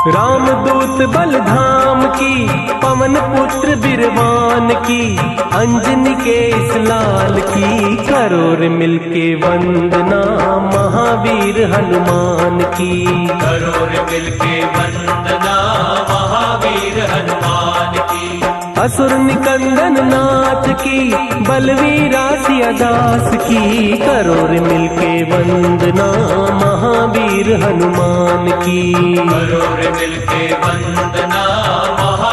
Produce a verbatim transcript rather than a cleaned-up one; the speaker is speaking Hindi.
रामदूत बलधाम की, पवन पुत्र बिरवान की, अंजनी के इस लाल की, करोड़ मिलके वंदना महावीर हनुमान की। करोड़ मिलके वंदना महावीर हनुमान की। असुर निकंदन नाथ की, बलवीरा सियादास की, करोड़ मिलके वंदना महावीर हनुमान की। करोड़ मिलके वंदना